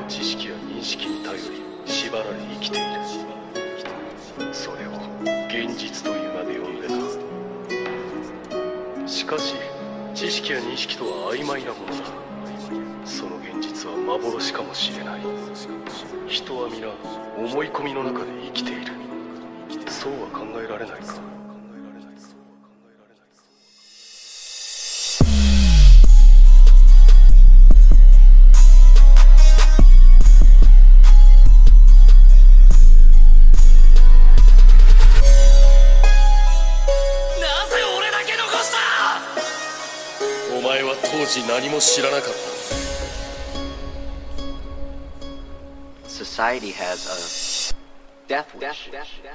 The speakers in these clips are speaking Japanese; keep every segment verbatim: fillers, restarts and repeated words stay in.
の知識や認識に頼り縛られ生きている。それを現実という名で呼んでた。しかし知識や認識とは曖昧なものだ。その現実は幻かもしれない。人は皆思い込みの中で生きている。そうは考えられないか。お前は当時何も知らなかった。 Society has a death wish.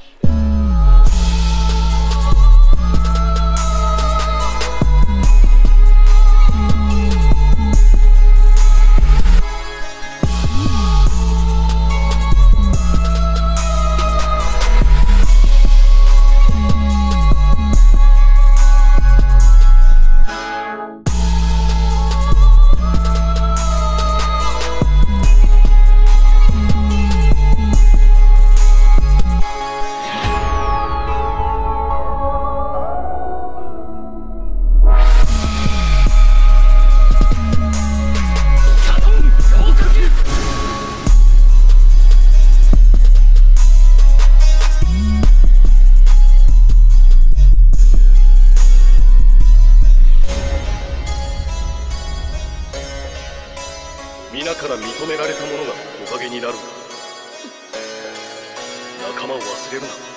皆から認められた者がおかげになるんだ。仲間を忘れるな。